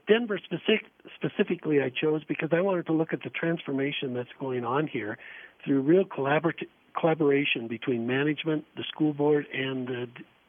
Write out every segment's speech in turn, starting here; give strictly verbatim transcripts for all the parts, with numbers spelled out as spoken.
Denver specific, specifically I chose because I wanted to look at the transformation that's going on here through real collaborat- collaboration between management, the school board, and the,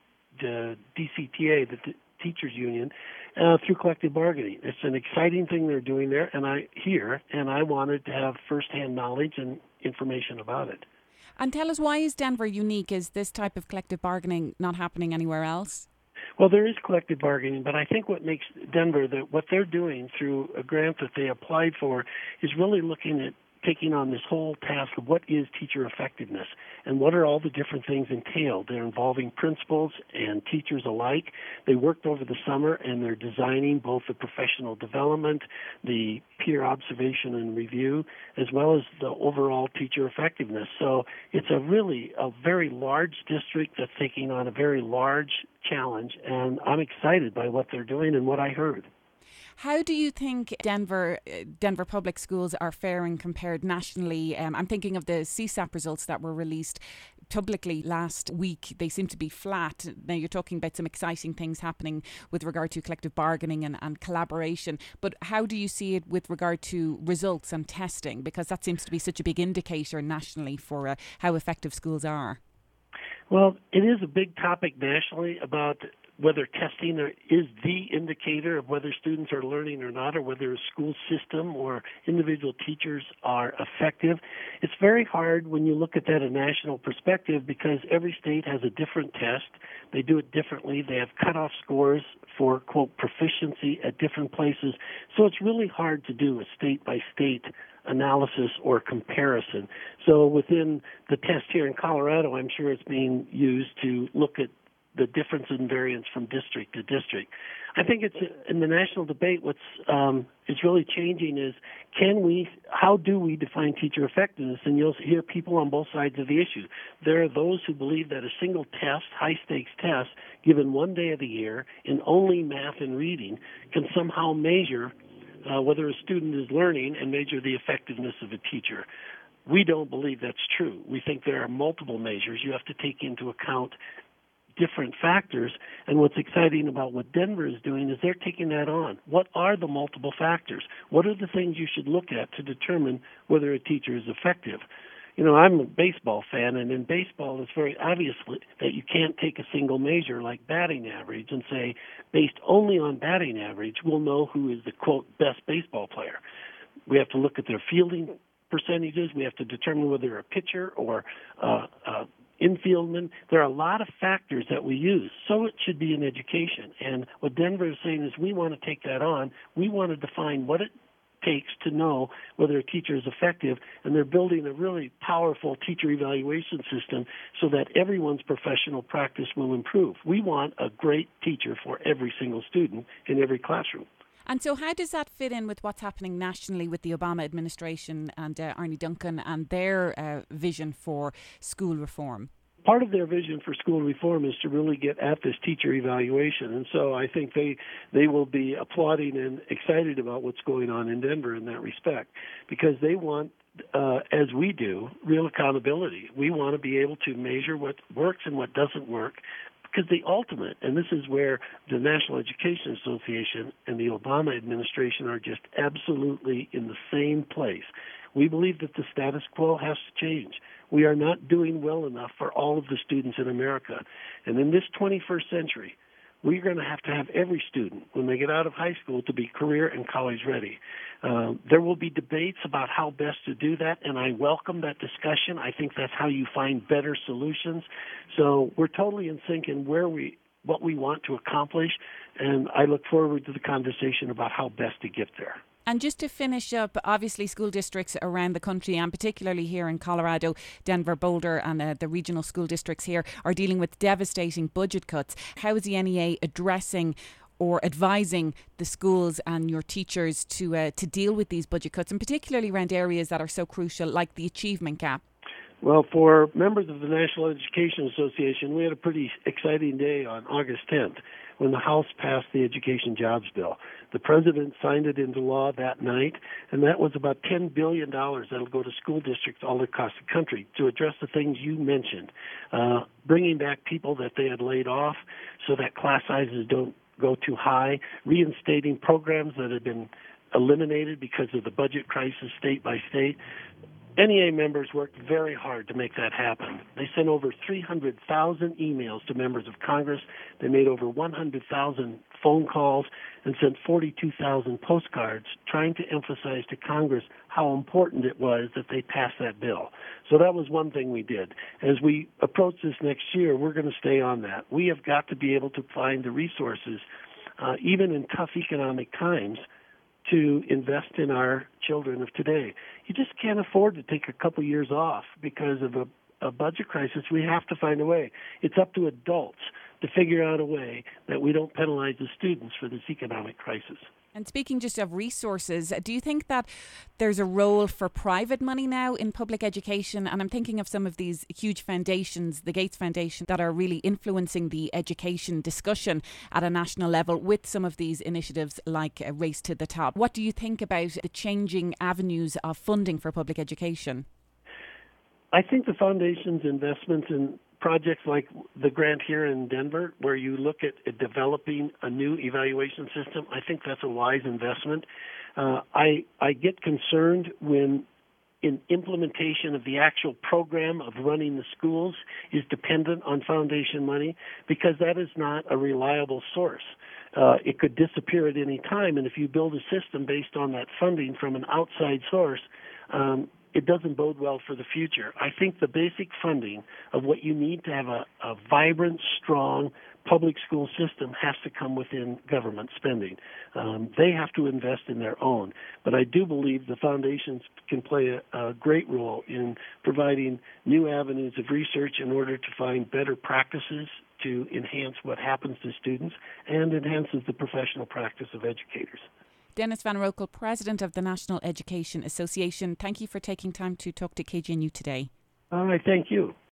the D C T A, the D- Teachers Union, uh, through collective bargaining. It's an exciting thing they're doing there, and I here, and I wanted to have firsthand knowledge and information about it. And tell us, why is Denver unique? Is this type of collective bargaining not happening anywhere else? Well, there is collective bargaining, but I think what makes Denver, that what they're doing through a grant that they applied for, is really looking at taking on this whole task of what is teacher effectiveness and what are all the different things entailed. They're involving principals and teachers alike. They worked over the summer and they're designing both the professional development, the peer observation and review, as well as the overall teacher effectiveness. So it's a really a very large district that's taking on a very large challenge, and I'm excited by what they're doing and what I heard. How do you think Denver Denver public schools are faring compared nationally? Um, I'm thinking of the C SAP results that were released publicly last week. They seem to be flat. Now, you're talking about some exciting things happening with regard to collective bargaining and, and collaboration, but how do you see it with regard to results and testing? Because that seems to be such a big indicator nationally for uh, how effective schools are. Well, it is a big topic nationally about whether testing is the indicator of whether students are learning or not, or whether a school system or individual teachers are effective. It's very hard when you look at that in a national perspective because every state has a different test. They do it differently. They have cutoff scores for, quote, proficiency at different places. So it's really hard to do a state-by-state analysis or comparison. So within the test here in Colorado, I'm sure it's being used to look at the difference in variance from district to district. I think it's in the national debate. What's um, is really changing is can we? How do we define teacher effectiveness? And you'll hear people on both sides of the issue. There are those who believe that a single test, high stakes test, given one day of the year in only math and reading, can somehow measure uh, whether a student is learning and measure the effectiveness of a teacher. We don't believe that's true. We think there are multiple measures. You have to take into account different factors, and what's exciting about what Denver is doing is they're taking that on. What are the multiple factors? What are the things you should look at to determine whether a teacher is effective? You know, I'm a baseball fan, and in baseball it's very obvious that you can't take a single measure like batting average and say, based only on batting average, we'll know who is the, quote, best baseball player. We have to look at their fielding percentages. We have to determine whether they're a pitcher or uh, uh infieldman. There are a lot of factors that we use. So it should be in education. And what Denver is saying is we want to take that on. We want to define what it takes to know whether a teacher is effective, and they're building a really powerful teacher evaluation system so that everyone's professional practice will improve. We want a great teacher for every single student in every classroom. And so how does that fit in with what's happening nationally with the Obama administration and uh, Arne Duncan and their uh, vision for school reform? Part of their vision for school reform is to really get at this teacher evaluation. And so I think they they will be applauding and excited about what's going on in Denver in that respect, because they want, uh, as we do, real accountability. We want to be able to measure what works and what doesn't work, because the ultimate, and this is where the National Education Association and the Obama administration are just absolutely in the same place. We believe that the status quo has to change. We are not doing well enough for all of the students in America. And in this twenty-first century, we're going to have to have every student, when they get out of high school, to be career and college ready. Uh, there will be debates about how best to do that, and I welcome that discussion. I think that's how you find better solutions. So we're totally in sync in where we, what we want to accomplish, and I look forward to the conversation about how best to get there. And just to finish up, obviously school districts around the country, and particularly here in Colorado, Denver, Boulder and uh, the regional school districts here are dealing with devastating budget cuts. How is the N E A addressing or advising the schools and your teachers to uh, to deal with these budget cuts, and particularly around areas that are so crucial like the achievement gap? Well, for members of the National Education Association, we had a pretty exciting day on August tenth when the House passed the Education Jobs Bill. The President signed it into law that night, and that was about ten billion dollars that will go to school districts all across the country to address the things you mentioned, uh, bringing back people that they had laid off so that class sizes don't go too high, reinstating programs that had been eliminated because of the budget crisis state by state. N E A members worked very hard to make that happen. They sent over three hundred thousand emails to members of Congress. They made over one hundred thousand phone calls and sent forty-two thousand postcards trying to emphasize to Congress how important it was that they pass that bill. So that was one thing we did. As we approach this next year, we're going to stay on that. We have got to be able to find the resources, uh, even in tough economic times, to invest in our children of today. You just can't afford to take a couple years off because of a, a budget crisis. We have to find a way. It's up to adults to figure out a way that we don't penalize the students for this economic crisis. And speaking just of resources, do you think that there's a role for private money now in public education? And I'm thinking of some of these huge foundations, the Gates Foundation, that are really influencing the education discussion at a national level with some of these initiatives like a Race to the Top. What do you think about the changing avenues of funding for public education? I think the foundation's investments in projects like the grant here in Denver, where you look at, at developing a new evaluation system, I think that's a wise investment. Uh, I I get concerned when in implementation of the actual program of running the schools is dependent on foundation money, because that is not a reliable source. Uh, it could disappear at any time, and if you build a system based on that funding from an outside source, um, it doesn't bode well for the future. I think the basic funding of what you need to have a, a vibrant, strong public school system has to come within government spending. Um, they have to invest in their own. But I do believe the foundations can play a, a great role in providing new avenues of research in order to find better practices to enhance what happens to students and enhances the professional practice of educators. Dennis Van Roekel, President of the National Education Association, thank you for taking time to talk to K G N U today. All right, thank you.